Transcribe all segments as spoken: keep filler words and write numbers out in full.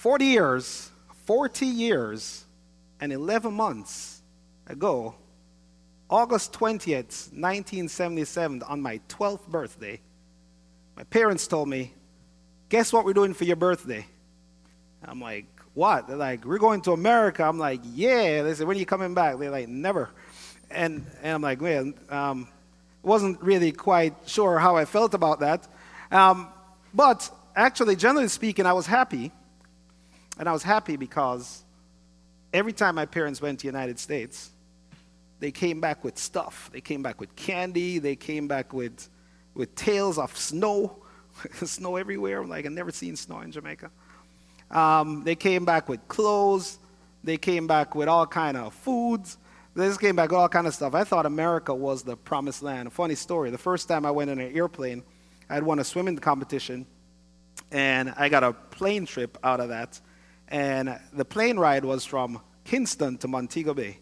forty years, forty years and eleven months ago, August twentieth, nineteen seventy-seven, on my twelfth birthday, my parents told me, guess what we're doing for your birthday? I'm like, what? They're like, we're going to America. I'm like, yeah. They said, when are you coming back? They're like, never. And, and I'm like, man, um, wasn't really quite sure how I felt about that. Um, but actually, generally speaking, I was happy. And I was happy because every time my parents went to the United States, they came back with stuff. They came back with candy. They came back with, with tales of snow. Snow everywhere. I'm like, I've never seen snow in Jamaica. Um, they came back with clothes. They came back with all kind of foods. They just came back with all kind of stuff. I thought America was the promised land. A funny story. The first time I went in an airplane, I had won a swimming competition, and I got a plane trip out of that. And the plane ride was from Kingston to Montego Bay.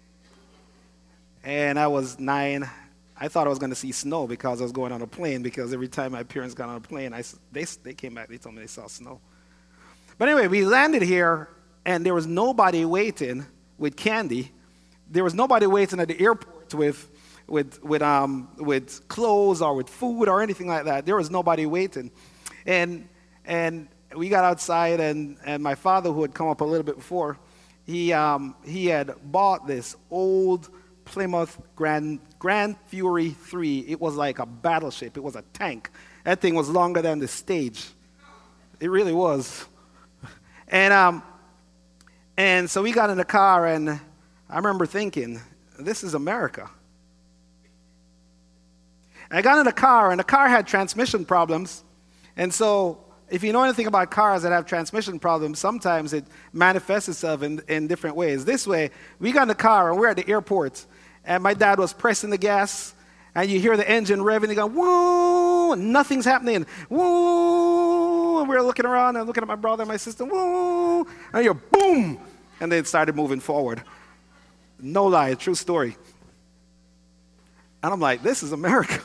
And I was nine. I thought I was going to see snow because I was going on a plane, because every time my parents got on a plane, I, they, they came back, they told me they saw snow. But anyway, we landed here, and there was nobody waiting with candy. There was nobody waiting at the airport with, with, with, um, with clothes or with food or anything like that. There was nobody waiting. And, and we got outside, and, and my father, who had come up a little bit before, he, um, he had bought this old Plymouth Grand, Grand Fury three. It was like a battleship. It was a tank. That thing was longer than the stage. It really was. And, um, and so we got in the car, and I remember thinking, this is America. I got in the car, and the car had transmission problems. And so if you know anything about cars that have transmission problems, sometimes it manifests itself in, in different ways. This way, we got in the car, and we're at the airport, and my dad was pressing the gas, and you hear the engine revving, you go, woo, and nothing's happening, woo, and we're looking around, and looking at my brother and my sister, woo, and you're boom, and then it started moving forward. No lie, true story. And I'm like, this is America.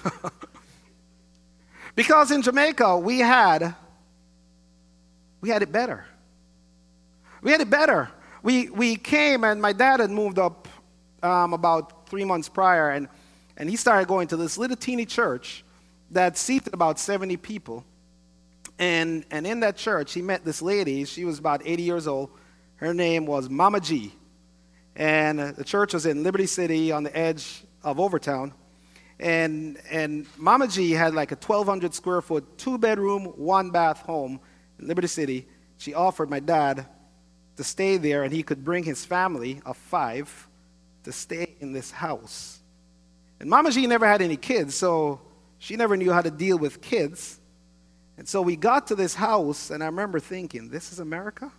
Because in Jamaica, we had, we had it better. We had it better. We, we came, and my dad had moved up um, about three months prior, and, and he started going to this little teeny church that seated about seventy people. And, and in that church, he met this lady. She was about eighty years old. Her name was Mama G. And the church was in Liberty City on the edge of Overtown. And, and Mama G had like a twelve hundred square foot, two bedroom, one bath home in Liberty City. She offered my dad to stay there, and he could bring his family of five to stay in this house. And Mama G never had any kids, so she never knew how to deal with kids. And so we got to this house, and I remember thinking, this is America?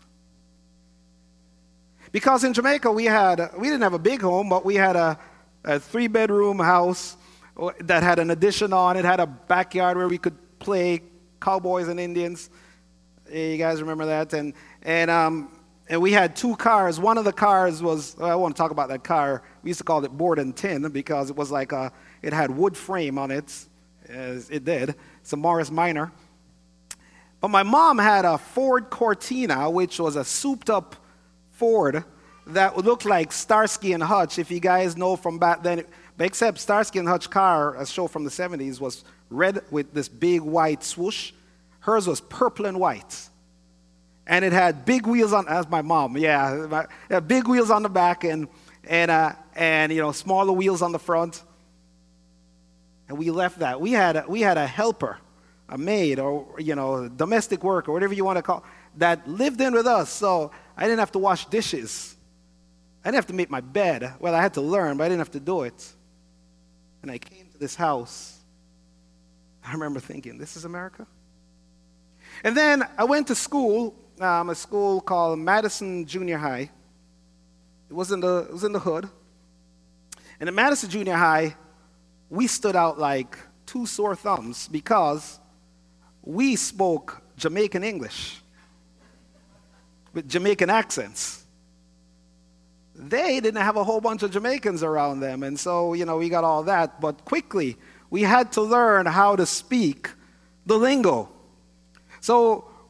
Because in Jamaica, we had, we didn't have a big home, but we had a, a three-bedroom house that had an addition on it, had a backyard where we could play cowboys and Indians. You guys remember that? And, and, um, and we had two cars. One of the cars was, I want to talk about that car. We used to call it board and tin because it was like a, it had wood frame on it, as it did. It's a Morris Minor. But my mom had a Ford Cortina, which was a souped-up Ford that looked like Starsky and Hutch, if you guys know from back then. But except Starsky and Hutch car, a show from the seventies, was red with this big white swoosh. Hers was purple and white. And it had big wheels on, as my mom, yeah, my, it had big wheels on the back and, and, uh, and, you know, smaller wheels on the front. And we left that. We had a, we had a helper, a maid, or, you know, domestic worker, whatever you want to call, that lived in with us. So I didn't have to wash dishes. I didn't have to make my bed. Well, I had to learn, but I didn't have to do it. And I came to this house. I remember thinking, this is America? And then I went to school, um, a school called Madison Junior High. It was in the, it was in the hood. And at Madison Junior High, we stood out like two sore thumbs because we spoke Jamaican English with Jamaican accents. They didn't have a whole bunch of Jamaicans around them, and so, you know, we got all that. But quickly, we had to learn how to speak the lingo. So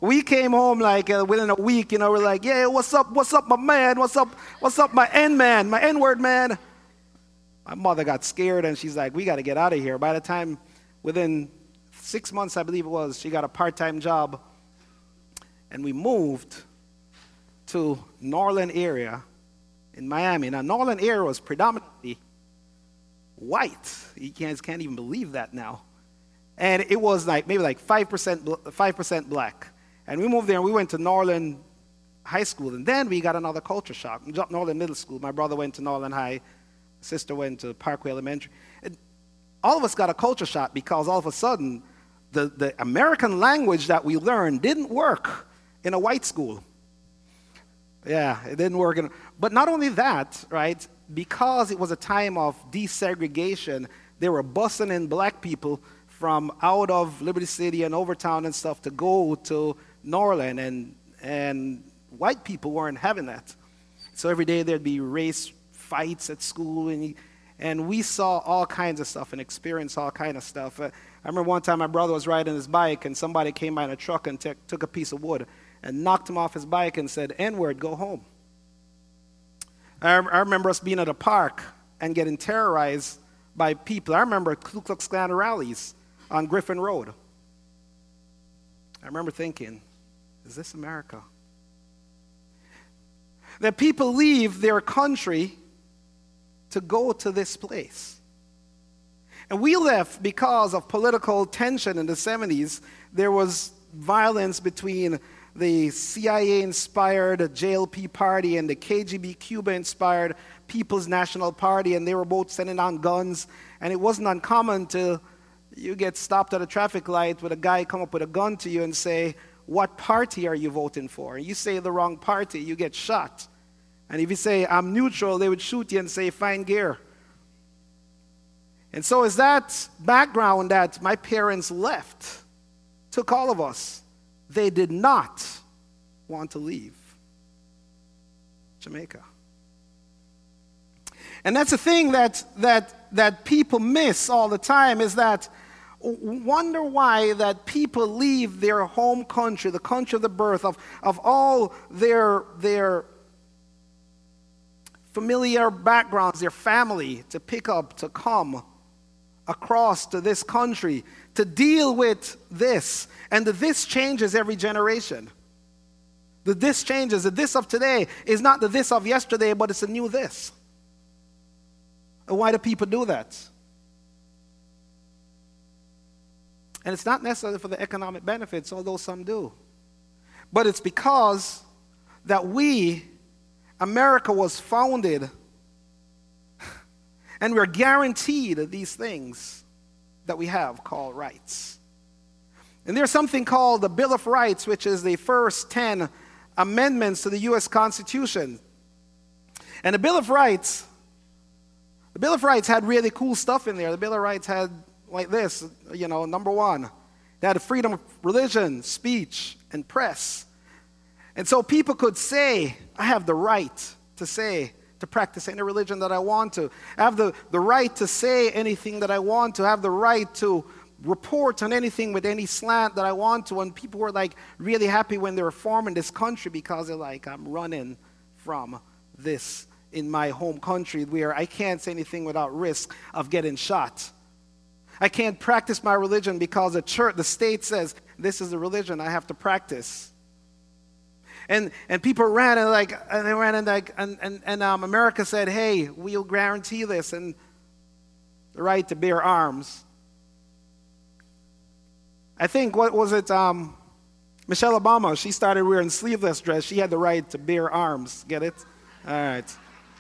we came home like uh, within a week, you know, we're like, yeah, what's up, what's up, my man, what's up, what's up, my N-man, my N-word man. My mother got scared, and she's like, we got to get out of here. By the time, within six months, I believe it was, she got a part-time job, and we moved to Norland area in Miami. Now, Norland area was predominantly white. You can't, can't even believe that now. And it was like maybe like five percent, five percent black. And we moved there, and we went to Norland High School, and then we got another culture shock. Norland Middle School. My brother went to Norland High. My sister went to Parkway Elementary. And all of us got a culture shock because all of a sudden, the, the American language that we learned didn't work in a white school. Yeah, it didn't work. In, but not only that, right, because it was a time of desegregation, they were busing in black people from out of Liberty City and Overtown and stuff to go to Norland, and, and white people weren't having that. So every day there'd be race fights at school, and, and we saw all kinds of stuff and experienced all kinds of stuff. Uh, I remember one time my brother was riding his bike, and somebody came by in a truck and t- took a piece of wood and knocked him off his bike and said, N-word, go home. I, I remember us being at a park and getting terrorized by people. I remember Ku Klux Klan rallies on Griffin Road. I remember thinking, is this America? That people leave their country to go to this place. And we left because of political tension in the seventies. There was violence between the C I A-inspired J L P party and the K G B Cuba-inspired People's National Party, and they were both sending on guns. And it wasn't uncommon to you get stopped at a traffic light with a guy come up with a gun to you and say, what party are you voting for? And you say the wrong party, you get shot. And if you say, I'm neutral, they would shoot you and say, fine gear. And so it's that background that my parents left, took all of us. They did not want to leave Jamaica. And that's the thing that, that, that people miss all the time, is that wonder why that people leave their home country, the country of the birth of, of all their, their familiar backgrounds, their family, to pick up, to come across to this country, to deal with this. And the this changes every generation. The this changes. The this of today is not the this of yesterday, but it's a new this. And why do people do that? And it's not necessarily for the economic benefits, although some do. But it's because that we, America was founded, and we're guaranteed these things that we have called rights. And there's something called the Bill of Rights, which is the first ten amendments to the U S Constitution. And the Bill of Rights, the Bill of Rights had really cool stuff in there. The Bill of Rights had like this, you know, number one. They had freedom of religion, speech, and press. And so people could say, I have the right to say, to practice any religion that I want to. I have the, the right to say anything that I want to. I have the right to report on anything with any slant that I want to. And people were like really happy when they were forming this country, because they're like, I'm running from this in my home country where I can't say anything without risk of getting shot. I can't practice my religion because the church, the state says, this is the religion I have to practice. And and people ran and like and they ran and like and and, and um, America said, hey, we'll guarantee this, and the right to bear arms. I think, what was it, um, Michelle Obama, she started wearing sleeveless dress. She had the right to bear arms. Get it? All right.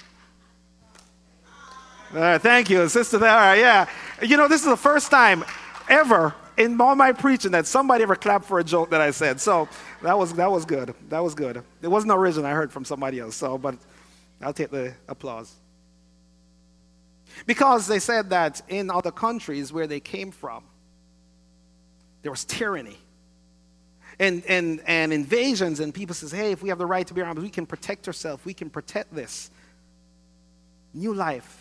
All right, thank you, sister. All right, yeah. You know, this is the first time ever in all my preaching that somebody ever clapped for a joke that I said. So that was that was good. That was good. It wasn't original. I heard from somebody else. So, but I'll take the applause. Because they said that in other countries where they came from, there was tyranny and and and invasions, and people says, hey, if we have the right to bear arms, we can protect ourselves. We can protect this. New life.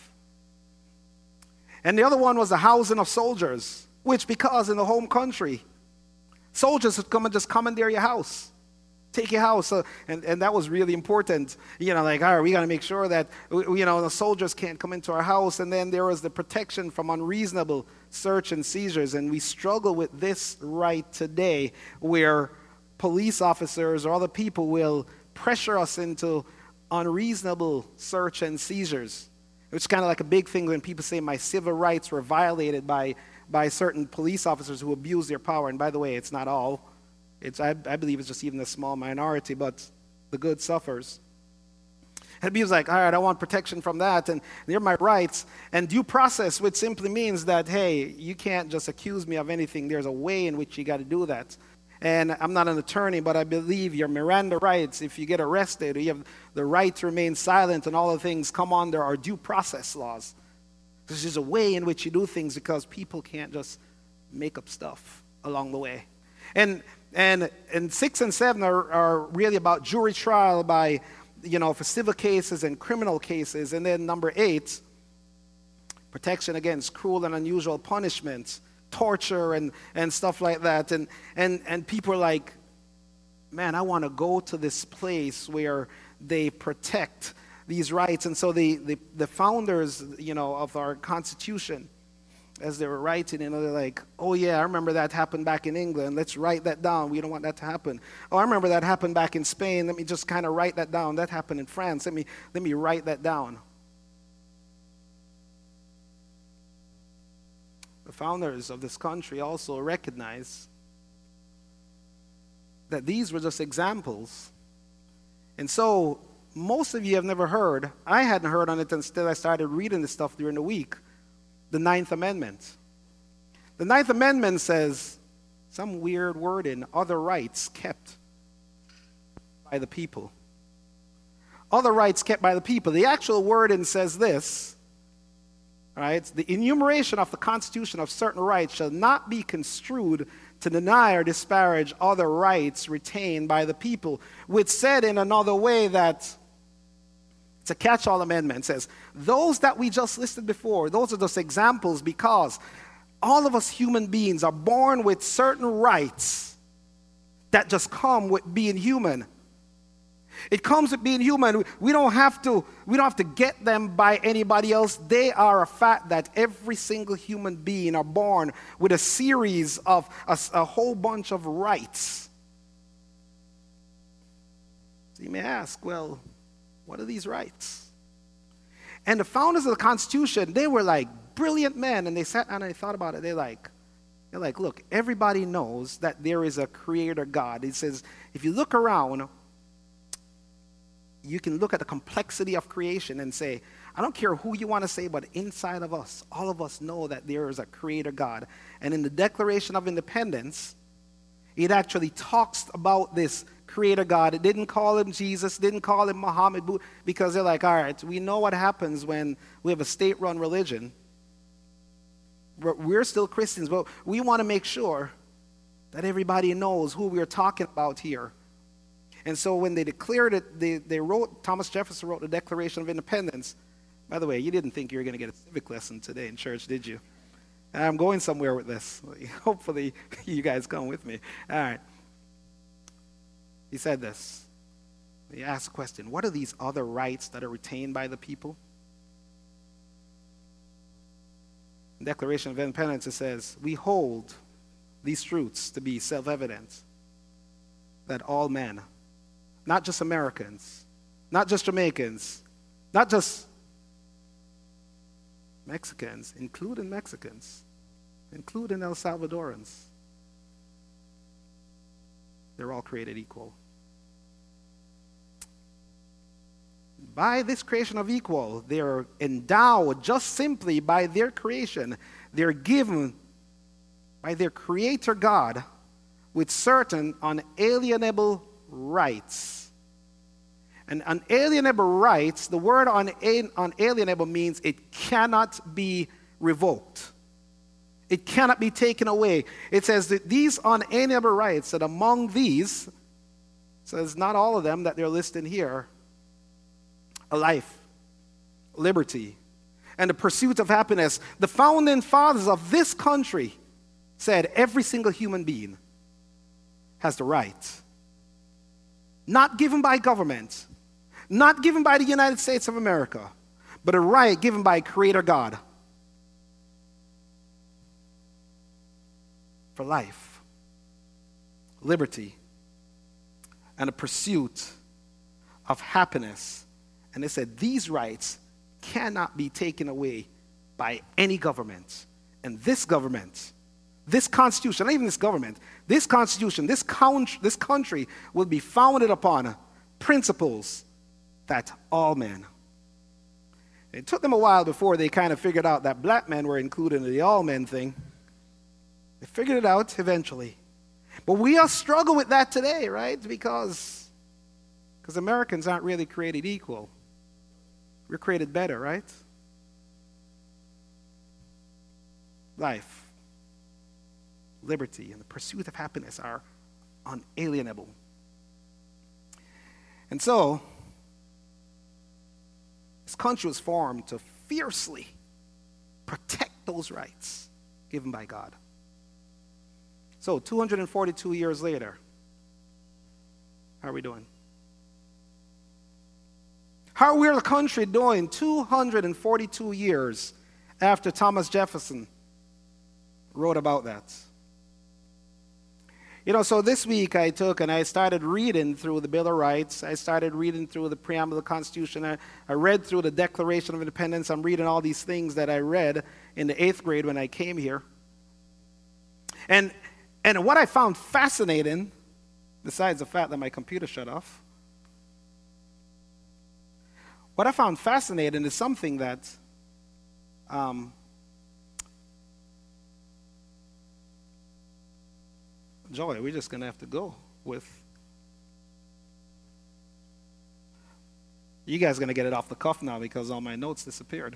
And the other one was the housing of soldiers, which, because in the home country, Soldiers would come and just commandeer your house, take your house. Uh, and, and that was really important. You know, like, all right, we got to make sure that, you know, the soldiers can't come into our house. And then there was the protection from unreasonable search and seizures. And we struggle with this right today, where police officers or other people will pressure us into unreasonable search and seizures. It's kind of like a big thing when people say my civil rights were violated by, by certain police officers who abuse their power. And by the way, it's not all. It's, I, I believe it's just even a small minority, but the good suffers. And people's like, all right, I want protection from that, and they're my rights. And due process, which simply means that, hey, you can't just accuse me of anything. There's a way in which you got to do that. And I'm not an attorney, but I believe your Miranda rights, if you get arrested, you have the right to remain silent, and all the things come under our due process laws. There's just a way in which you do things, because people can't just make up stuff along the way. And and and six and seven are, are really about jury trial by, you know, for civil cases and criminal cases. And then number eight, protection against cruel and unusual punishments, torture and, and stuff like that. And, and, and people are like, man, I want to go to this place where they protect these rights. And so the, the, the founders, you know, of our Constitution, as they were writing, you know, they're like, oh yeah, I remember that happened back in England. Let's write that down. We don't want that to happen. Oh, I remember that happened back in Spain. Let me just kind of write that down. That happened in France. Let me, let me write that down. The founders of this country also recognize that these were just examples. And so most of you have never heard, I hadn't heard on it until I started reading this stuff during the week, the Ninth Amendment. The Ninth Amendment says some weird word in other rights kept by the people. Other rights kept by the people. The actual wording says this, right? The enumeration of the Constitution of certain rights shall not be construed to deny or disparage other rights retained by the people, which said in another way that it's a catch-all amendment. It says, those that we just listed before, those are just examples, because all of us human beings are born with certain rights that just come with being human. It comes with being human. We don't have to, we don't have to get them by anybody else. They are a fact that every single human being are born with a series of a, a whole bunch of rights. So you may ask, well, what are these rights? And the founders of the Constitution, they were like brilliant men, and they sat down and they thought about it. They're like, they're like, look, everybody knows that there is a creator God. He says, if you look around, you can look at the complexity of creation and say, I don't care who you want to say, but inside of us, all of us know that there is a creator God. And in the Declaration of Independence, it actually talks about this creator God. It didn't call him Jesus, didn't call him Muhammad, because they're like, all right, we know what happens when we have a state-run religion. We're still Christians, but we want to make sure that everybody knows who we're talking about here. And so when they declared it, they, they wrote, Thomas Jefferson wrote the Declaration of Independence. By the way, you didn't think you were going to get a civic lesson today in church, did you? I'm going somewhere with this. Hopefully you guys come with me. All right. He said this. He asked the question, what are these other rights that are retained by the people? In the Declaration of Independence, it says, we hold these truths to be self-evident, that all men, not just Americans, not just Jamaicans, not just Mexicans, including Mexicans, including El Salvadorans, they're all created equal. By this creation of equal, they're endowed just simply by their creation. They're given by their creator God with certain unalienable rights. And unalienable rights, the word unalienable means it cannot be revoked. It cannot be taken away. It says that these unalienable rights, that among these, says not all of them that they're listed here, a life, liberty, and the pursuit of happiness. The founding fathers of this country said every single human being has the right. Not given by government, not given by the United States of America, but a right given by Creator God for life, liberty, and a pursuit of happiness. And they said these rights cannot be taken away by any government. And this government, this constitution, not even this government, this constitution, this, country, this country will be founded upon principles that all men. It took them a while before they kind of figured out that black men were included in the all men thing. They figured it out eventually. But we all struggle with that today, right? Because, because Americans aren't really created equal. We're created better, right? Life, liberty, and the pursuit of happiness are unalienable. And so, this country was formed to fiercely protect those rights given by God. So, two hundred forty-two years later, how are we doing? How are we, the country, doing two hundred forty-two years after Thomas Jefferson wrote about that? You know, so this week I took and I started reading through the Bill of Rights. I started reading through the preamble of the Constitution. I, I read through the Declaration of Independence. I'm reading all these things that I read in the eighth grade when I came here. And, and what I found fascinating, besides the fact that my computer shut off, what I found fascinating is something that um, Joy, we're just going to have to go with. You guys are going to get it off the cuff now because all my notes disappeared.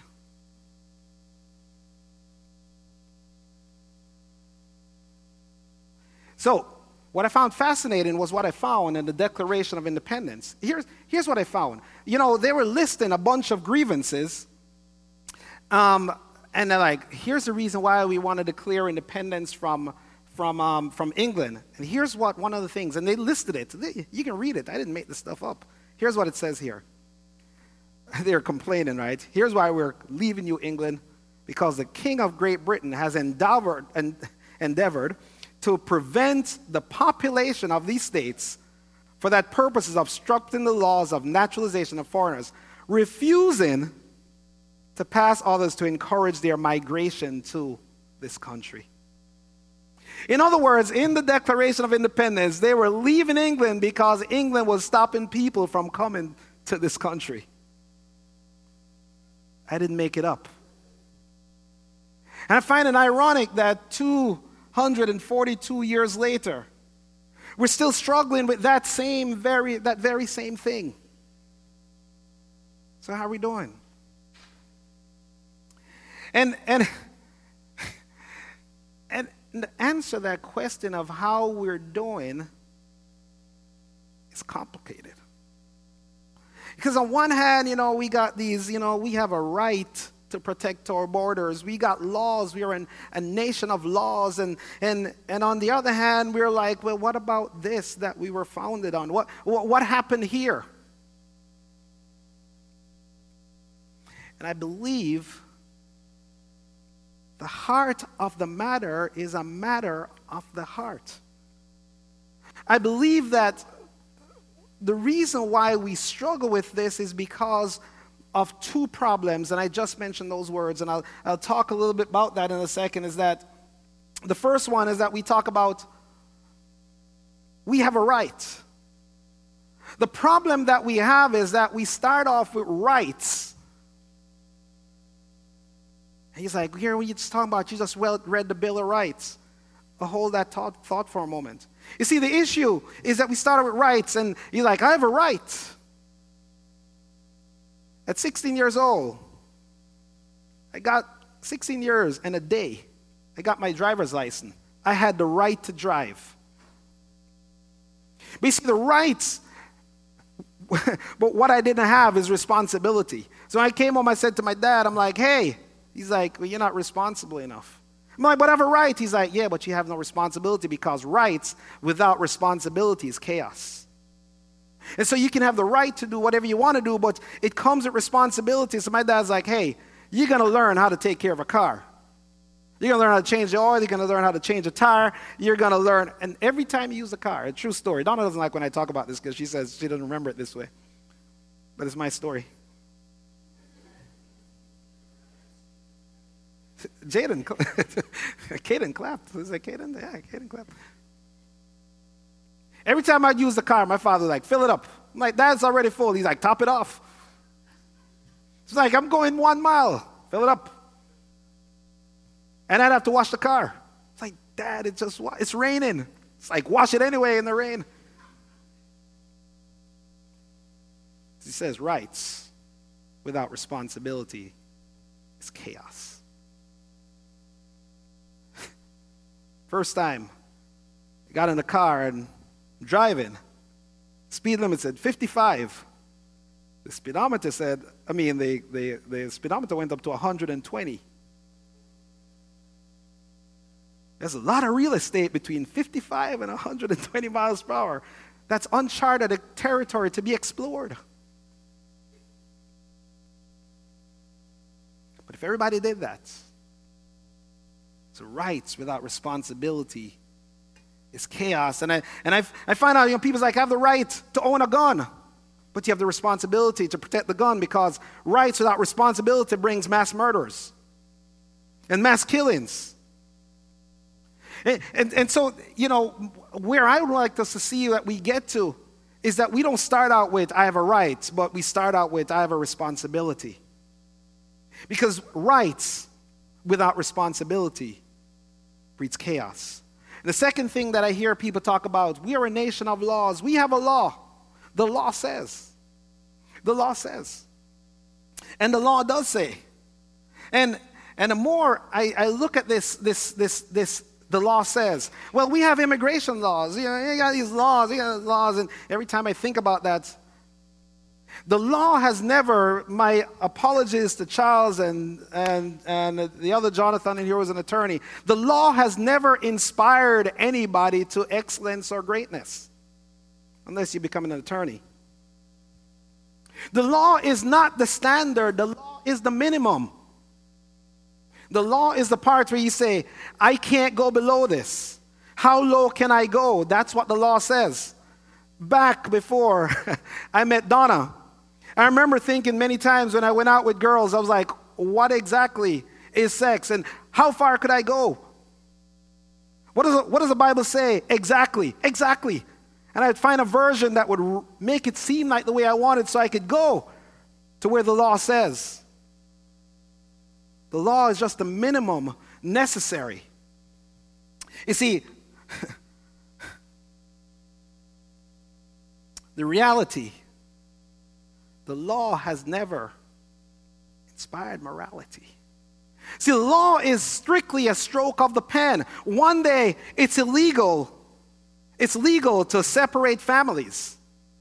So, what I found fascinating was what I found in the Declaration of Independence. Here's, here's what I found. You know, they were listing a bunch of grievances. Um, and they're like, here's the reason why we want to declare independence from From, um, from England. And here's what one of the things, and they listed it. They, you can read it. I didn't make this stuff up. Here's what it says here. They're complaining, right? Here's why we're leaving you, England, because the King of Great Britain has endeavored, and, endeavored to prevent the population of these states for that purpose is obstructing the laws of naturalization of foreigners, refusing to pass others to encourage their migration to this country. In other words, in the Declaration of Independence, they were leaving England because England was stopping people from coming to this country. I didn't make it up. And I find it ironic that two hundred forty-two years later, we're still struggling with that same very, that very same thing. So how are we doing? And, and, and, to answer that question of how we're doing is complicated. Because on one hand, you know, we got these, you know, we have a right to protect our borders. We got laws. We are an, a nation of laws. And, and, and on the other hand, we're like, well, what about this that we were founded on? What, what, what happened here? And I believe the heart of the matter is a matter of the heart. I believe that the reason why we struggle with this is because of two problems, and I just mentioned those words, and I'll, I'll talk a little bit about that in a second, is that the first one is that we talk about we have a right. The problem that we have is that we start off with rights. He's like, here, what are you just talking about? You just well read the Bill of Rights. I'll hold that thought, thought for a moment. You see, the issue is that we started with rights, and you're like, I have a right. At sixteen years old, I got sixteen years and a day. I got my driver's license. I had the right to drive. But you see, the rights, but what I didn't have is responsibility. So when I came home, I said to my dad, I'm like, hey, he's like, well, you're not responsible enough. I'm like, but I have a right. He's like, yeah, but you have no responsibility, because rights without responsibility is chaos. And so you can have the right to do whatever you want to do, but it comes with responsibility. So my dad's like, hey, you're going to learn how to take care of a car. You're going to learn how to change the oil. You're going to learn how to change a tire. You're going to learn. And every time you use a car, a true story. Donna doesn't like when I talk about this because she says she doesn't remember it this way. But it's my story. Jaden, Caden clapped. Was it Caden? Yeah, Caden clapped. Every time I'd use the car, my father was like, fill it up. I'm like, Dad's already full. He's like, top it off. It's like, I'm going one mile. Fill it up. And I'd have to wash the car. It's like, Dad, it's just, it's raining. It's like, wash it anyway in the rain. He says, rights without responsibility is chaos. First time, I got in the car and I'm driving. Speed limit said fifty-five. The speedometer said, I mean, the, the, the speedometer went up to one hundred twenty. There's a lot of real estate between fifty-five and one hundred twenty miles per hour. That's uncharted territory to be explored. But if everybody did that, so rights without responsibility is chaos. And I and I I find out, you know, people's like, I have the right to own a gun, but you have the responsibility to protect the gun, because rights without responsibility brings mass murders and mass killings. And, and, and so, you know, where I would like us to see that we get to is that we don't start out with, I have a right, but we start out with, I have a responsibility. Because rights without responsibility breeds chaos. And the second thing that I hear people talk about, we are a nation of laws. We have a law. The law says. The law says. And the law does say. And and the more I, I look at this, this, this, this, the law says, well, we have immigration laws. You know, you got these laws, you got laws, and every time I think about that, the law has never, my apologies to Charles and, and, and the other Jonathan in here was an attorney, the law has never inspired anybody to excellence or greatness, unless you become an attorney. The law is not the standard, the law is the minimum. The law is the part where you say, I can't go below this. How low can I go? That's what the law says. Back before I met Donna, I remember thinking many times when I went out with girls, I was like, what exactly is sex? And how far could I go? What does, what does the Bible say? Exactly, exactly. And I'd find a version that would make it seem like the way I wanted so I could go to where the law says. The law is just the minimum necessary. You see, the reality, the law has never inspired morality. See, the law is strictly a stroke of the pen. One day, it's illegal. It's legal to separate families.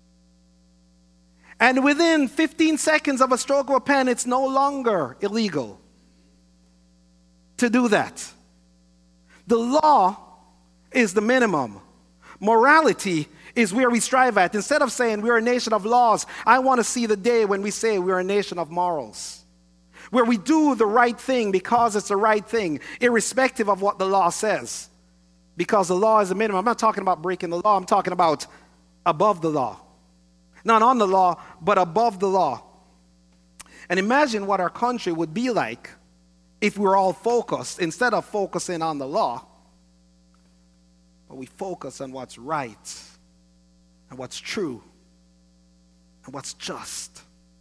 And within fifteen seconds of a stroke of a pen, it's no longer illegal to do that. The law is the minimum. Morality is where we strive at. Instead of saying we're a nation of laws, I want to see the day when we say we're a nation of morals, where we do the right thing because it's the right thing, irrespective of what the law says. Because the law is the minimum. I'm not talking about breaking the law. I'm talking about above the law. Not on the law, but above the law. And imagine what our country would be like if we were all focused, instead of focusing on the law, but we focus on what's right and what's true and what's just.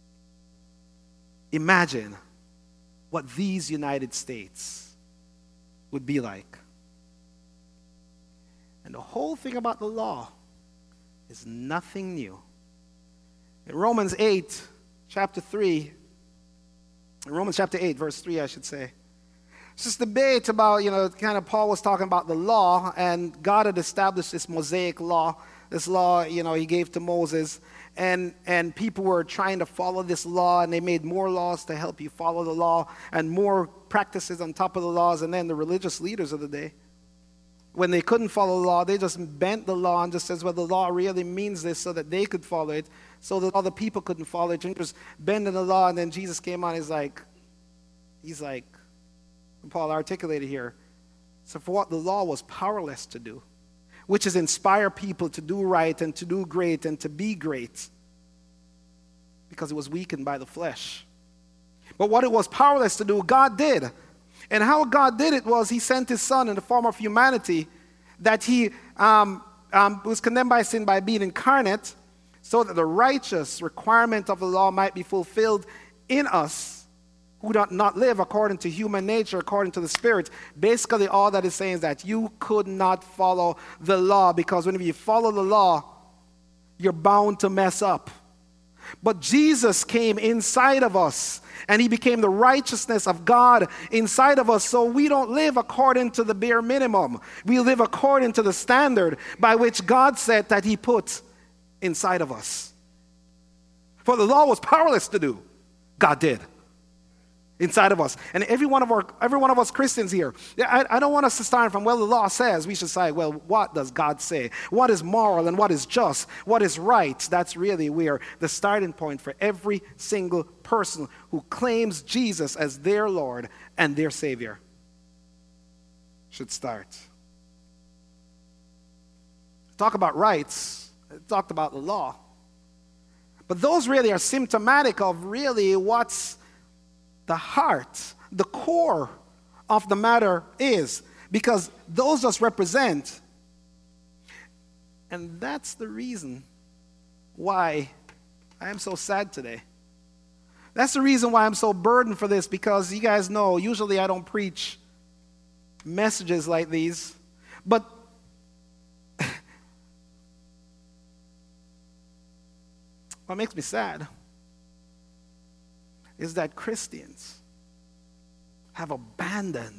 Imagine what these United States would be like. And the whole thing about the law is nothing new. In Romans eight, chapter three, in Romans chapter eight, verse three, I should say, it's this debate about, you know, kind of Paul was talking about the law, and God had established this Mosaic law this law, you know, he gave to Moses. And, and people were trying to follow this law, and they made more laws to help you follow the law, and more practices on top of the laws. And then the religious leaders of the day, when they couldn't follow the law, they just bent the law and just says, well, the law really means this, so that they could follow it, so that other people couldn't follow it. And just bending the law. And then Jesus came on, he's like, he's like, Paul articulated here, so for what the law was powerless to do, which is inspire people to do right and to do great and to be great, because it was weakened by the flesh. But what it was powerless to do, God did. And how God did it was he sent his son in the form of humanity, that he um, um, was condemned by sin by being incarnate, so that the righteous requirement of the law might be fulfilled in us, who do not live according to human nature, according to the Spirit. Basically, all that is saying is that you could not follow the law, because whenever you follow the law, you're bound to mess up. But Jesus came inside of us, and he became the righteousness of God inside of us, so we don't live according to the bare minimum. We live according to the standard by which God said that he put inside of us. For the law was powerless to do, God did inside of us. And every one of our every one of us Christians here, I, I don't want us to start from, well, the law says. We should say, well, what does God say? What is moral and what is just? What is right? That's really where the starting point for every single person who claims Jesus as their Lord and their Savior should start. Talk about rights, talked about the law. But those really are symptomatic of really what's the heart, the core of the matter is, because those just represent. And that's the reason why I am so sad today. That's the reason why I'm so burdened for this, because you guys know, usually I don't preach messages like these, but what makes me sad is that Christians have abandoned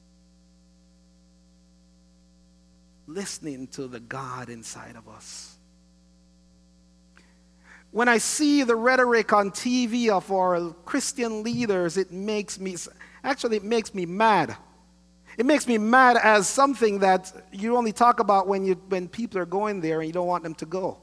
listening to the God inside of us. When I see the rhetoric on T V of our Christian leaders, it makes me, actually it makes me mad. It makes me mad as something that you only talk about when, you, when people are going there and you don't want them to go.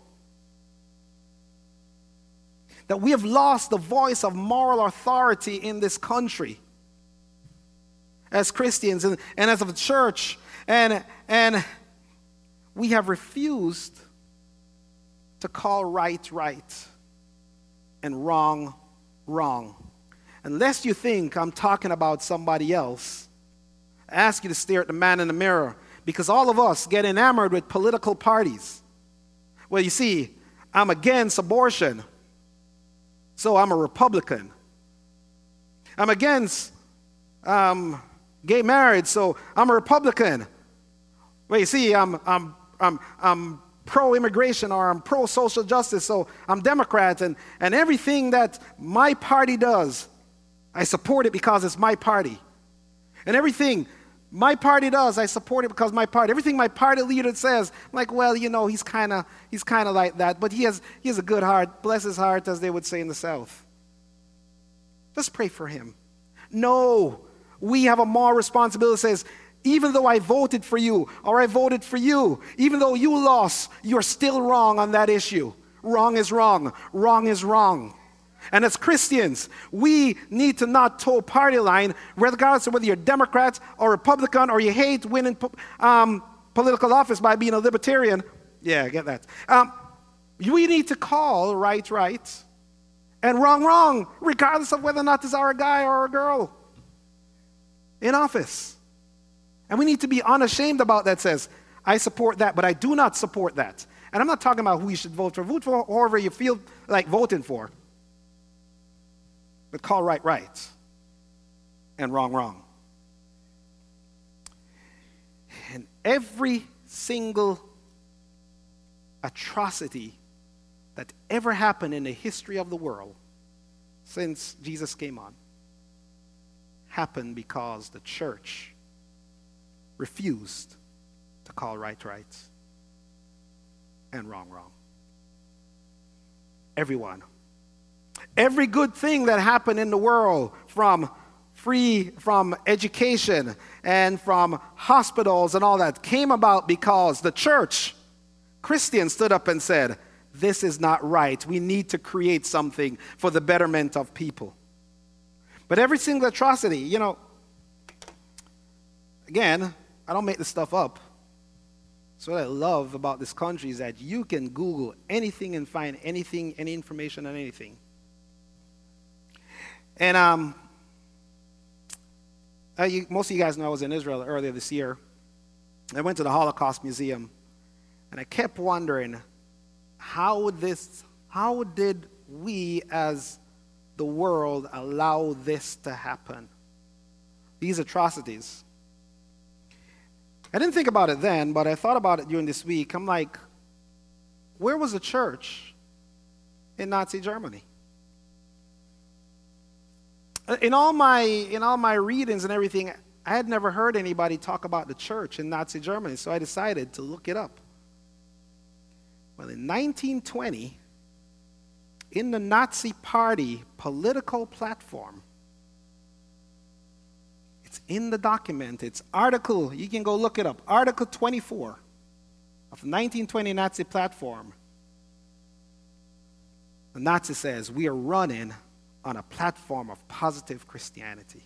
That we have lost the voice of moral authority in this country as Christians and, and as a church, and, and we have refused to call right right and wrong wrong. Unless you think I'm talking about somebody else, I ask you to stare at the man in the mirror, because all of us get enamored with political parties. Well, you see, I'm against abortion, so I'm a Republican. I'm against um, gay marriage, so I'm a Republican. Well, you see, I'm, I'm, I'm, I'm pro-immigration, or I'm pro-social justice, so I'm Democrat. And, and everything that my party does, I support it because it's my party. And everything my party does, I support it because my party. Everything my party leader says, I'm like, well, you know, he's kind of he's kind of like that, but he has he has a good heart. Bless his heart, as they would say in the South. Let's pray for him. No, we have a moral responsibility that says, even though I voted for you, or I voted for you, even though you lost, you're still wrong on that issue. Wrong is wrong. Wrong is wrong. And as Christians, we need to not toe party line, regardless of whether you're Democrat or Republican, or you hate winning um, political office by being a libertarian. Yeah, I get that. Um, we need to call right right and wrong wrong, regardless of whether or not this is our guy or a girl in office. And we need to be unashamed about that. Says, I support that, but I do not support that. And I'm not talking about who you should vote for. Vote for whoever you feel like voting for. But call right right and wrong wrong. And every single atrocity that ever happened in the history of the world since Jesus came on happened because the church refused to call right right and wrong, wrong. Everyone. Every good thing that happened in the world, from free from education and from hospitals and all that, came about because the church, Christians, stood up and said, this is not right. We need to create something for the betterment of people. But every single atrocity, you know, again, I don't make this stuff up. So what I love about this country is that you can Google anything and find anything, any information on anything. And um, uh, you, most of you guys know I was in Israel earlier this year. I went to the Holocaust Museum, and I kept wondering, how would this, how did we as the world allow this to happen? These atrocities. I didn't think about it then, but I thought about it during this week. I'm like, where was the church in Nazi Germany? In all my in all my readings and everything, I had never heard anybody talk about the church in Nazi Germany, so I decided to look it up. Well, in nineteen twenty, in the Nazi Party political platform, it's in the document, it's article, you can go look it up, Article twenty-four of the nineteen twenty Nazi platform. The Nazi says, we are running on a platform of positive Christianity.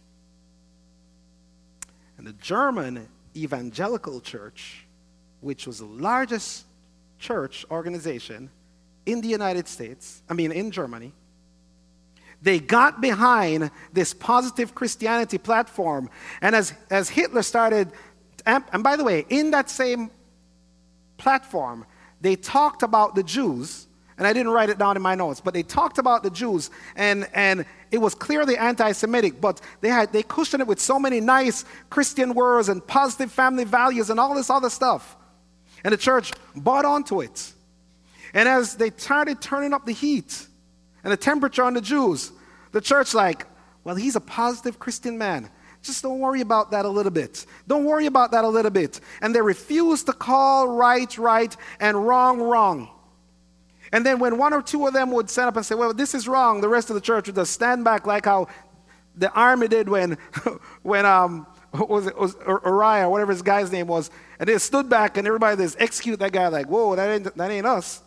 And the German Evangelical Church, which was the largest church organization in the United States, I mean in Germany, they got behind this positive Christianity platform. And as, as Hitler started, and by the way, in that same platform, they talked about the Jews, and I didn't write it down in my notes, but they talked about the Jews, and, and it was clearly anti-Semitic, but they had they cushioned it with so many nice Christian words and positive family values and all this other stuff. And the church bought onto it. And as they started turning up the heat and the temperature on the Jews, the church like, well, he's a positive Christian man. Just don't worry about that a little bit. Don't worry about that a little bit. And they refused to call right, right, and wrong, wrong. And then when one or two of them would stand up and say, well, this is wrong, the rest of the church would just stand back like how the army did when, when um, what was it, was Uriah, whatever his guy's name was, and they stood back and everybody just execute that guy like, whoa, that ain't, that ain't us.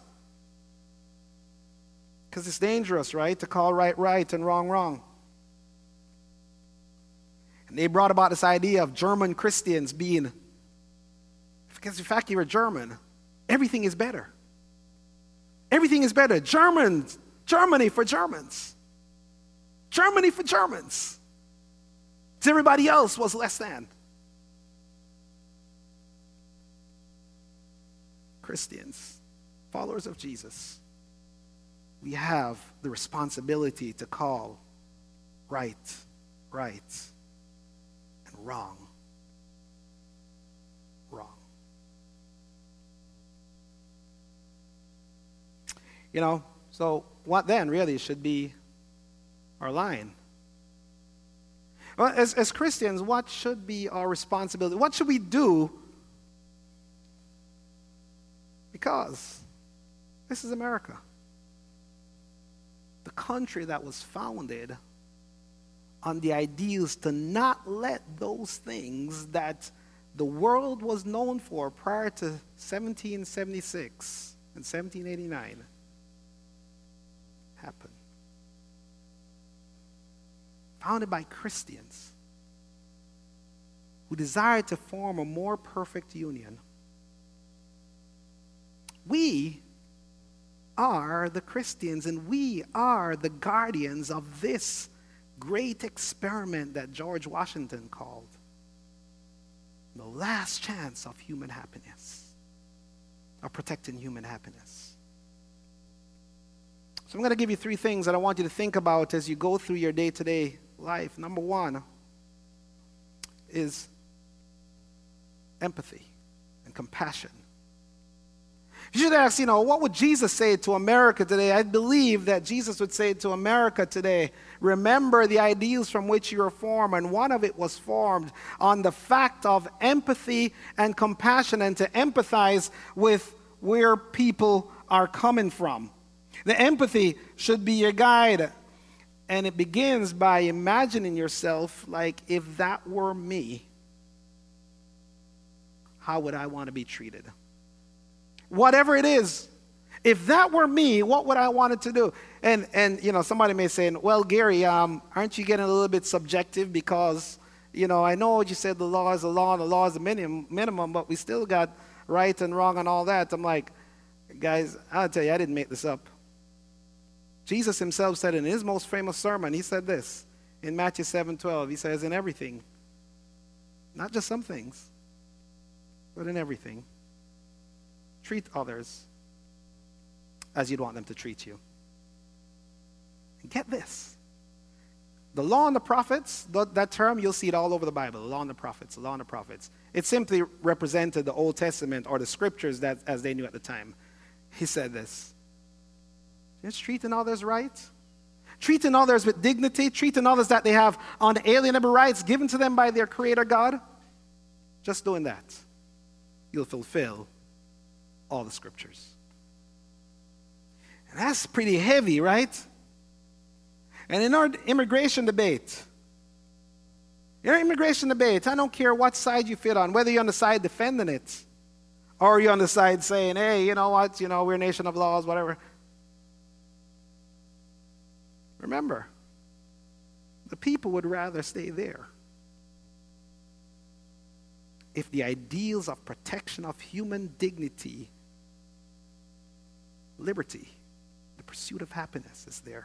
Because it's dangerous, right, to call right, right, and wrong, wrong. And they brought about this idea of German Christians being, because the fact you're German, everything is better. Everything is better. Germans, Germany for Germans. Germany for Germans. Because everybody else was less than. Christians, followers of Jesus, we have the responsibility to call right, right, and wrong, wrong. You know, so what then really should be our line? Well, as, as Christians, what should be our responsibility? What should we do? Because this is America. The country that was founded on the ideals to not let those things that the world was known for prior to seventeen seventy-six and seventeen eighty-nine happen. Founded by Christians who desired to form a more perfect union. We are the Christians, and we are the guardians of this great experiment that George Washington called the last chance of human happiness, of protecting human happiness. So I'm going to give you three things that I want you to think about as you go through your day-to-day life. Number one is empathy and compassion. You should ask, you know, what would Jesus say to America today? I believe that Jesus would say to America today, remember the ideals from which you were formed, and one of it was formed on the fact of empathy and compassion, and to empathize with where people are coming from. The empathy should be your guide. And it begins by imagining yourself like, if that were me, how would I want to be treated? Whatever it is, if that were me, what would I want it to do? And, and you know, somebody may say, well, Gary, um, aren't you getting a little bit subjective because, you know, I know you said the law is the law and the law is the minimum, minimum, but we still got right and wrong and all that. I'm like, guys, I'll tell you, I didn't make this up. Jesus himself said in his most famous sermon, he said this in Matthew seven twelve. He says, in everything, not just some things, but in everything, treat others as you'd want them to treat you. And get this. The law and the prophets, that term, you'll see it all over the Bible, the law and the prophets, the law and the prophets. It simply represented the Old Testament or the scriptures that, as they knew at the time. He said this. Just treating others right. Treating others with dignity. Treating others that they have unalienable rights given to them by their Creator God. Just doing that, you'll fulfill all the scriptures. And that's pretty heavy, right? And in our immigration debate, your immigration debate, I don't care what side you fit on, whether you're on the side defending it, or you're on the side saying, hey, you know what, you know, we're a nation of laws, whatever. Remember, the people would rather stay there if the ideals of protection of human dignity, liberty, the pursuit of happiness is there.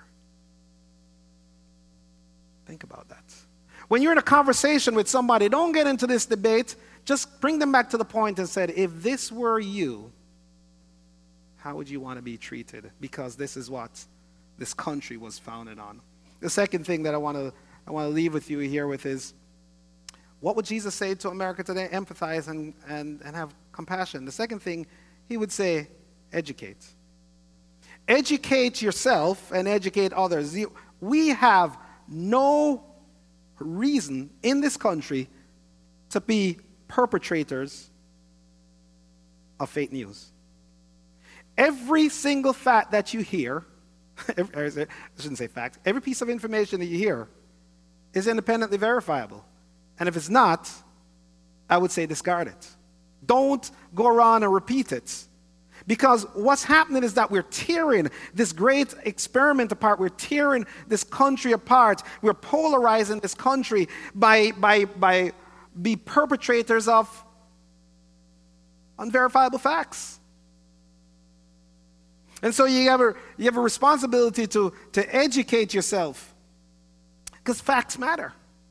Think about that. When you're in a conversation with somebody, don't get into this debate. Just bring them back to the point and say, if this were you, how would you want to be treated? Because this is what this country was founded on. The second thing that I want to I want to leave with you here with is, what would Jesus say to America today? Empathize and, and, and have compassion. The second thing, he would say, educate. Educate yourself and educate others. We have no reason in this country to be perpetrators of fake news. Every single fact that you hear, I shouldn't say fact, every piece of information that you hear is independently verifiable. And if it's not, I would say discard it. Don't go around and repeat it. Because what's happening is that we're tearing this great experiment apart. We're tearing this country apart. We're polarizing this country by, by, by be perpetrators of unverifiable facts. And so you have a, you have a responsibility to, to educate yourself. Because facts matter.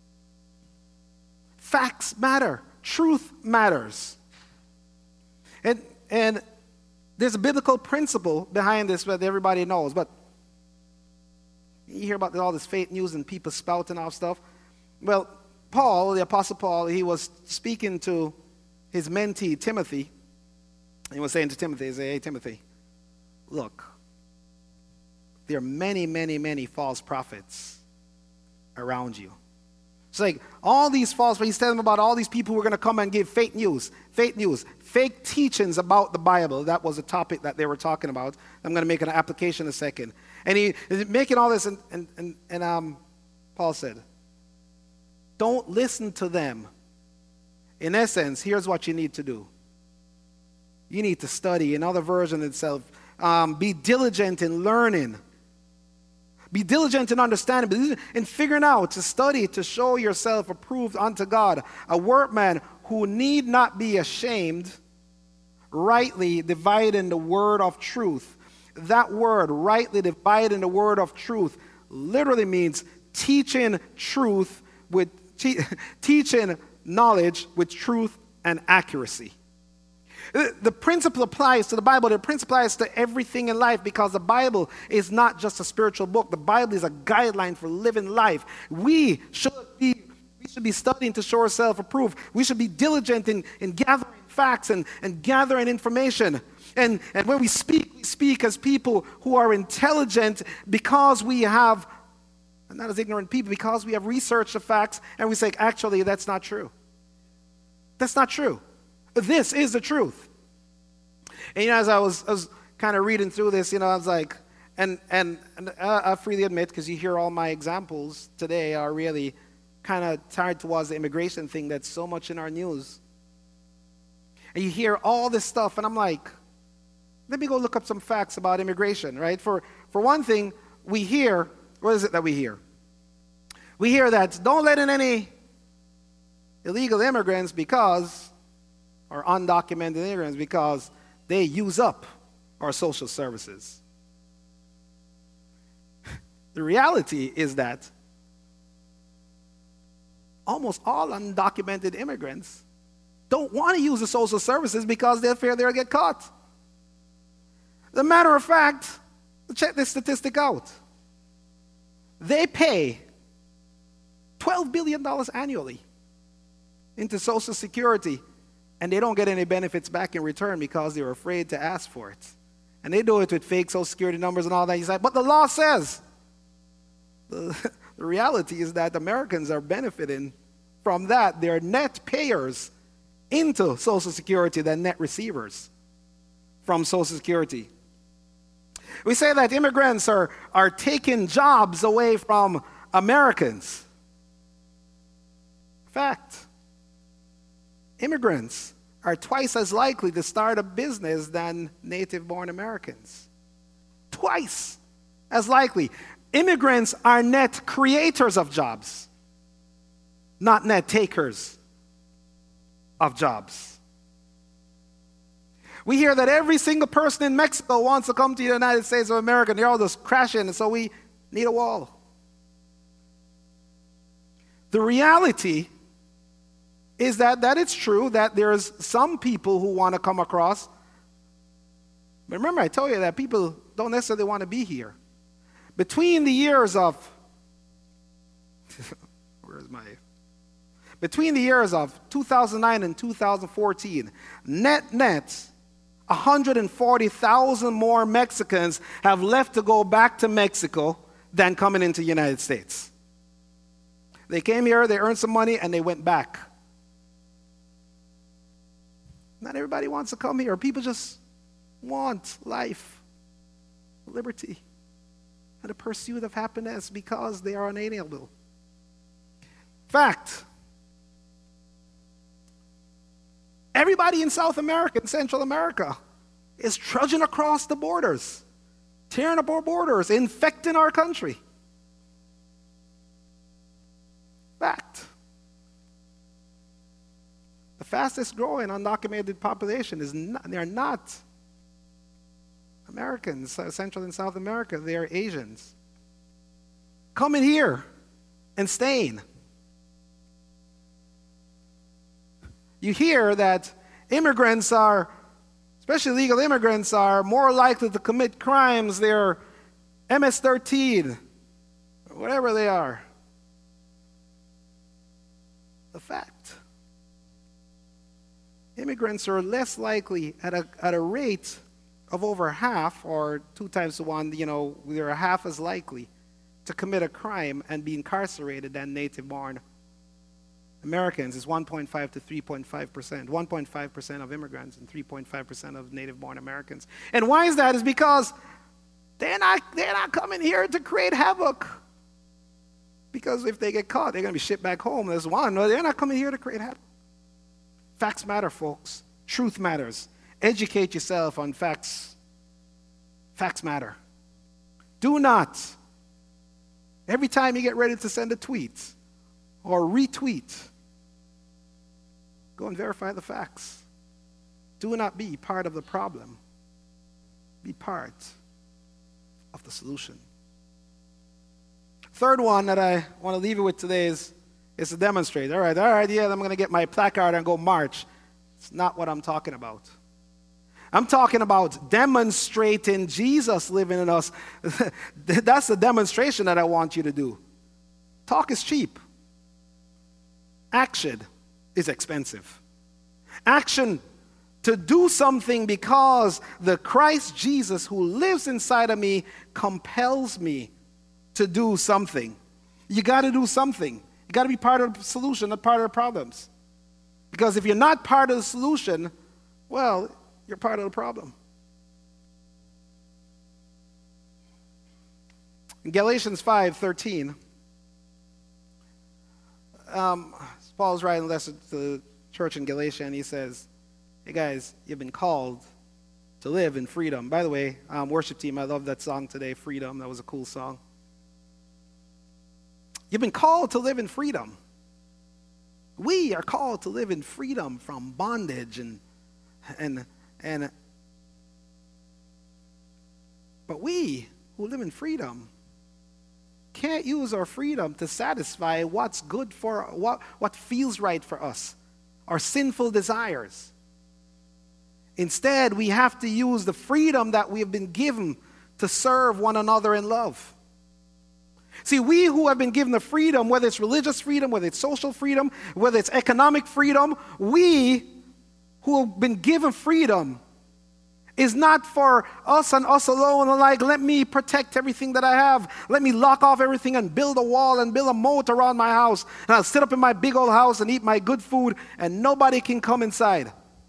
Facts matter. Truth matters. And, and there's a biblical principle behind this that everybody knows, but you hear about all this fake news and people spouting off stuff. Well, Paul, the Apostle Paul, he was speaking to his mentee, Timothy. He was saying to Timothy, he said, hey, Timothy, look, there are many, many, many false prophets around you. It's like all these false, he's telling them about all these people who are going to come and give fake news, fake news, fake teachings about the Bible. That was a topic that they were talking about. I'm going to make an application in a second. And he is making all this, and, and, and, and um, Paul said, don't listen to them. In essence, here's what you need to do. You need to study. Another version itself, um, be diligent in learning. Be diligent in understanding, in figuring out, to study, to show yourself approved unto God, a workman who need not be ashamed, rightly dividing the word of truth. That word, rightly dividing the word of truth, literally means teaching truth with te- teaching knowledge with truth and accuracy. The principle applies to the Bible. The principle applies to everything in life, because the Bible is not just a spiritual book. The Bible is a guideline for living life. We should be, we should be studying to show ourselves approved. We should be diligent in, in gathering facts and, and gathering information. And, and when we speak, we speak as people who are intelligent, because we have, not as ignorant people, because we have researched the facts and we say, actually, that's not true. That's not true. This is the truth. And you know, as I was, I was kind of reading through this, you know, I was like, and and, and I, I freely admit, because you hear all my examples today are really kind of tied towards the immigration thing that's so much in our news. And you hear all this stuff, and I'm like, let me go look up some facts about immigration, right? For for one thing, we hear, what is it that we hear? We hear that don't let in any illegal immigrants because, or undocumented immigrants because they use up our social services. The reality is that almost all undocumented immigrants don't want to use the social services because they fear they'll get caught. As a matter of fact, check this statistic out. They pay twelve billion dollars annually into Social Security, and they don't get any benefits back in return because they're afraid to ask for it. And they do it with fake Social Security numbers and all that. He's like, but the law says. The, the reality is that Americans are benefiting from that. They're net payers into Social Security than net receivers from Social Security. We say that immigrants are, are taking jobs away from Americans. Fact. Immigrants are twice as likely to start a business than native-born Americans. Twice as likely. Immigrants are net creators of jobs, not net takers of jobs. We hear that every single person in Mexico wants to come to the United States of America, and they're all just crashing, and so we need a wall. The reality is that, that it's true that there's some people who want to come across. But remember, I told you that people don't necessarily want to be here. Between the years of, where's my, between the years of two thousand nine and two thousand fourteen, net net, one hundred forty thousand more Mexicans have left to go back to Mexico than coming into the United States. They came here, they earned some money, and they went back. Not everybody wants to come here. People just want life, liberty, and a pursuit of happiness because they are unalienable. Fact. Everybody in South America and Central America is trudging across the borders, tearing up our borders, infecting our country. Fact. The fastest growing undocumented population is not, they're not Americans, Central and South America, they are Asians. Coming here and staying. You hear that immigrants are, especially legal immigrants, are more likely to commit crimes. They're M S thirteen, or whatever they are. The fact. Immigrants are less likely at a, at a rate of over half, or two times to one, you know, they're half as likely to commit a crime and be incarcerated than native-born Americans. Is one point five to three point five percent. one point five percent of immigrants and three point five percent of native-born Americans. And why is that? Is because they're not, they're not coming here to create havoc. Because if they get caught, they're going to be shipped back home. There's one. No, they're not coming here to create havoc. Facts matter, folks. Truth matters. Educate yourself on facts. Facts matter. Do not, every time you get ready to send a tweet or retweet, go and verify the facts. Do not be part of the problem. Be part of the solution. Third one that I want to leave you with today is, is to demonstrate. All right, all right, yeah, I'm going to get my placard and go march. It's not what I'm talking about. I'm talking about demonstrating Jesus living in us. That's the demonstration that I want you to do. Talk is cheap. Action is expensive. Action to do something because the Christ Jesus who lives inside of me compels me to do something. You got to do something. You got to be part of the solution, not part of the problems. Because if you're not part of the solution, well, you're part of the problem. In Galatians five thirteen, um, Paul's writing a letter to the church in Galatia, and he says, hey guys, you've been called to live in freedom. By the way, um, worship team, I love that song today, Freedom. That was a cool song. You've been called to live in freedom. We are called to live in freedom from bondage and and and but we who live in freedom can't use our freedom to satisfy what's good for what what feels right for us, our sinful desires. Instead, we have to use the freedom that we have been given to serve one another in love. See, we who have been given the freedom, whether it's religious freedom, whether it's social freedom, whether it's economic freedom, we who have been given freedom is not for us and us alone, and like, let me protect everything that I have. Let me lock off everything and build a wall and build a moat around my house. And I'll sit up in my big old house and eat my good food, and nobody can come inside.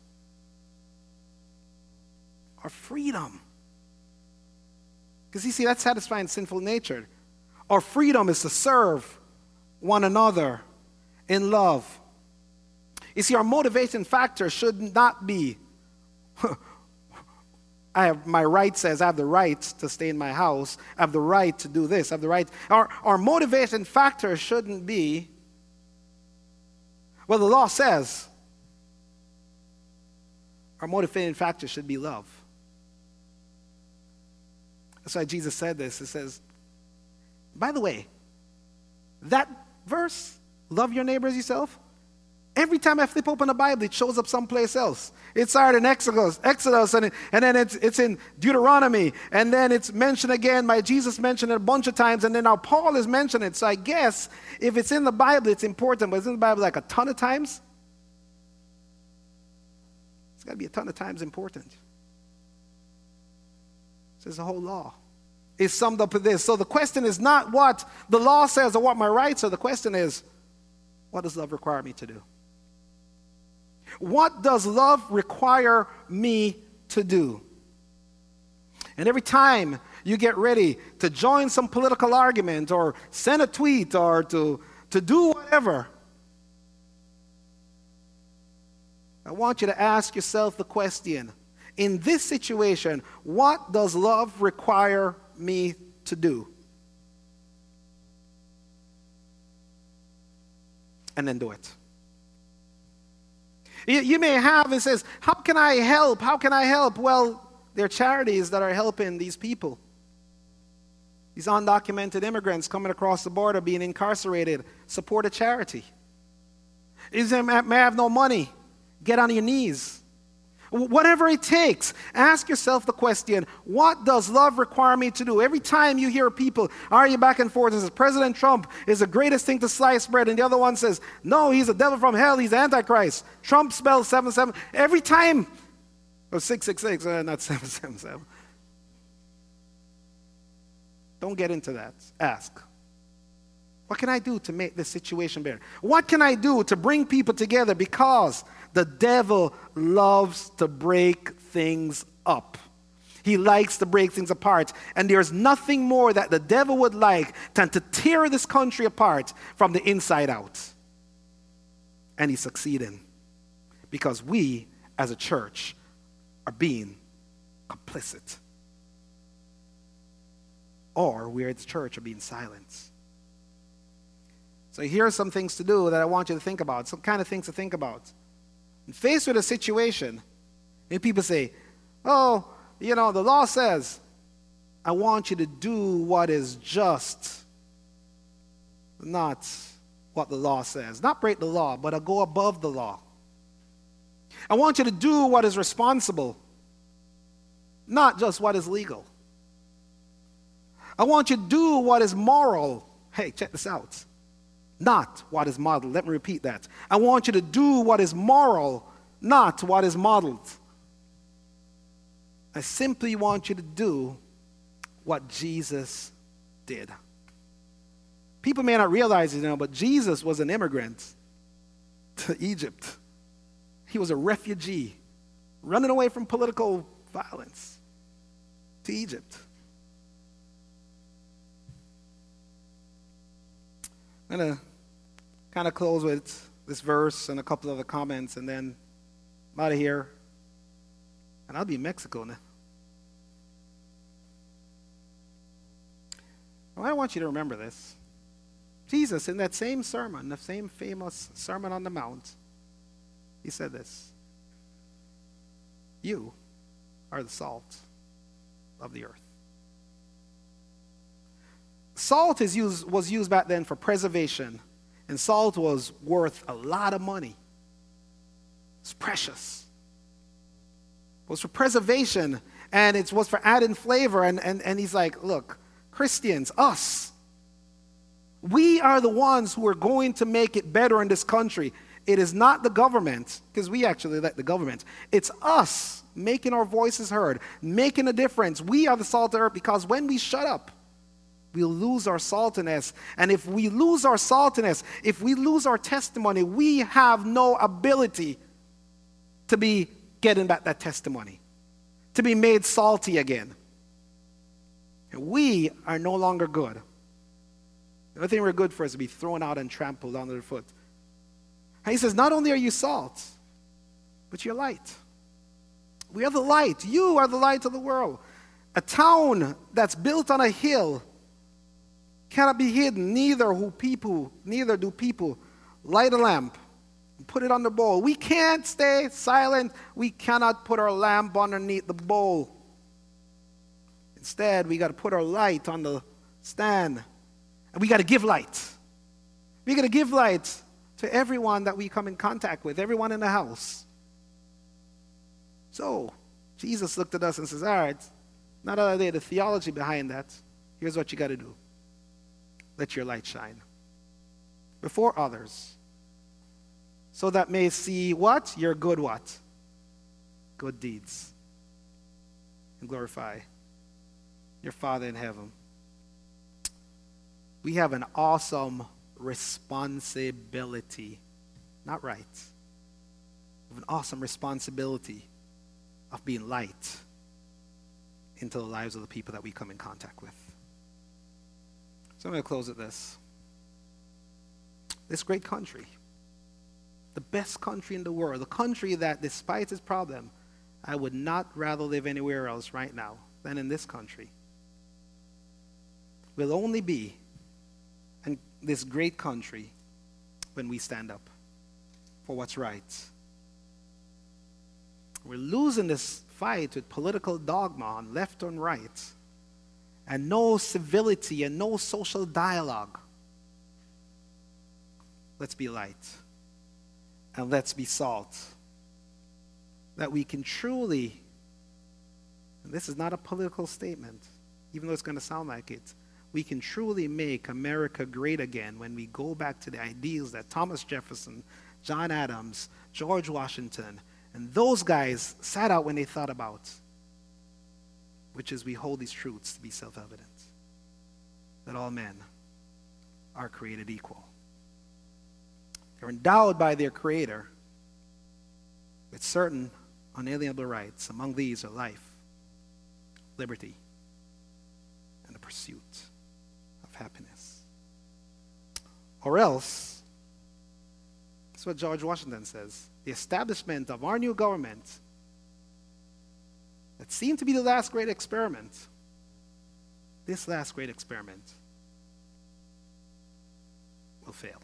Our freedom. Because you see, that's satisfying sinful nature. Our freedom is to serve one another in love. You see, our motivation factor should not be, I have, my right says I have the right to stay in my house. I have the right to do this. I have the right. Our, our motivation factor shouldn't be, well, the law says. Our motivating factor should be love. That's why Jesus said this. It says, by the way, that verse, love your neighbor as yourself, every time I flip open the Bible, it shows up someplace else. It started in Exodus, Exodus, and, and then it's, it's in Deuteronomy, and then it's mentioned again by Jesus, mentioned it a bunch of times, and then now Paul is mentioning it. So I guess if it's in the Bible, it's important, but it's in the Bible like a ton of times. It's got to be a ton of times important. So there's a whole law. Is summed up with this. So the question is not what the law says or what my rights are. The question is, what does love require me to do? What does love require me to do? And every time you get ready to join some political argument or send a tweet or to, to do whatever, I want you to ask yourself the question, in this situation, what does love require me to do? And then do it. You, you may have, it says, how can I help? How can I help? Well, there are charities that are helping these people. These undocumented immigrants coming across the border, being incarcerated. Support a charity. Is there, may have no money? Get on your knees. Whatever it takes, ask yourself the question, what does love require me to do? Every time you hear people argue back and forth and says, President Trump is the greatest thing to slice bread, and the other one says, no, he's a devil from hell, he's Antichrist. Trump spells seven seven. Every time, or six six six, uh, not seven seven seven. Don't get into that. Ask. What can I do to make this situation better? What can I do to bring people together? Because the devil loves to break things up. He likes to break things apart. And there's nothing more that the devil would like than to tear this country apart from the inside out. And he's succeeding. Because we, as a church, are being complicit. Or we as a church are being silenced. So here are some things to do that I want you to think about. Some kind of things to think about. And faced with a situation, and people say, oh, you know, the law says, I want you to do what is just, not what the law says. Not break the law, but go above the law. I want you to do what is responsible, not just what is legal. I want you to do what is moral. Hey, check this out. Not what is modeled. Let me repeat that. I want you to do what is moral, not what is modeled. I simply want you to do what Jesus did. People may not realize it now, but Jesus was an immigrant to Egypt. He was a refugee running away from political violence to Egypt. I'm going to kind of close with this verse and a couple of the comments, and then I'm out of here. And I'll be in Mexico now. Well, I want you to remember this. Jesus, in that same sermon, the same famous Sermon on the Mount, he said this: you are the salt of the earth. Salt is used, was used back then for preservation, and salt was worth a lot of money. It's precious. It was for preservation, and it was for adding flavor. And, and, and he's like, look, Christians, us, we are the ones who are going to make it better in this country. It is not the government, because we actually elect the government. It's us making our voices heard, making a difference. We are the salt of the earth, because when we shut up, we'll lose our saltiness. And if we lose our saltiness, if we lose our testimony, we have no ability to be getting back that testimony, to be made salty again. And we are no longer good. The only thing we're good for is to be thrown out and trampled under the foot. And he says, not only are you salt, but you're light. We are the light. You are the light of the world. A town that's built on a hill cannot be hidden. Neither who people, neither do people light a lamp and put it on the bowl. We can't stay silent. We cannot put our lamp underneath the bowl. Instead, we got to put our light on the stand. And we got to give light. We got to give light to everyone that we come in contact with, everyone in the house. So, Jesus looked at us and says, all right, not only the theology behind that, here's what you got to do. Let your light shine before others, so that may see what? Your good what? Good deeds. And glorify your Father in heaven. We have an awesome responsibility, not right. We have an awesome responsibility of being light into the lives of the people that we come in contact with. So I'm going to close with this. This great country, the best country in the world, the country that despite its problem, I would not rather live anywhere else right now than in this country, will only be in this great country when we stand up for what's right. We're losing this fight with political dogma on left and right, and no civility and no social dialogue. Let's be light, and let's be salt, that we can truly, and this is not a political statement, even though it's going to sound like it, we can truly make America great again when we go back to the ideals that Thomas Jefferson, John Adams, George Washington, and those guys sat out when they thought about, which is we hold these truths to be self-evident, that all men are created equal. They're endowed by their Creator with certain unalienable rights. Among these are life, liberty, and the pursuit of happiness. Or else, that's what George Washington says, the establishment of our new government that seemed to be the last great experiment, this last great experiment will fail.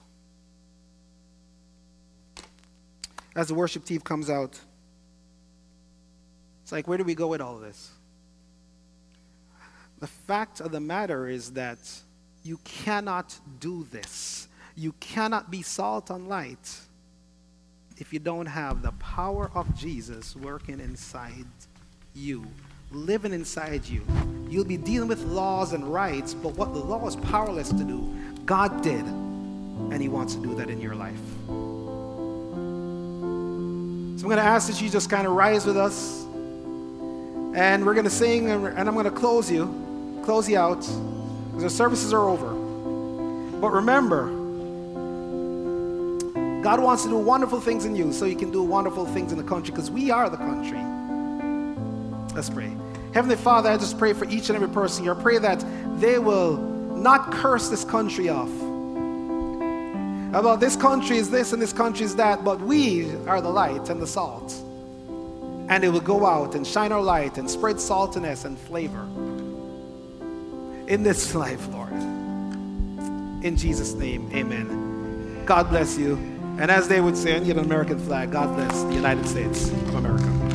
As the worship team comes out, it's like, where do we go with all of this? The fact of the matter is that you cannot do this. You cannot be salt and light if you don't have the power of Jesus working inside you, living inside you. You'll be dealing with laws and rights, but what the law is powerless to do, God did, and He wants to do that in your life. So I'm going to ask that you just kind of rise with us, and we're going to sing, and I'm going to close you, close you out, because the services are over. But remember, God wants to do wonderful things in you so you can do wonderful things in the country, because we are the country. Let's pray. Heavenly Father, I just pray for each and every person here. I pray that they will not curse this country off. About this country is this and this country is that, but we are the light and the salt. And it will go out and shine our light and spread saltiness and flavor in this life, Lord. In Jesus' name, amen. God bless you. And as they would say, and you have an American flag, God bless the United States of America.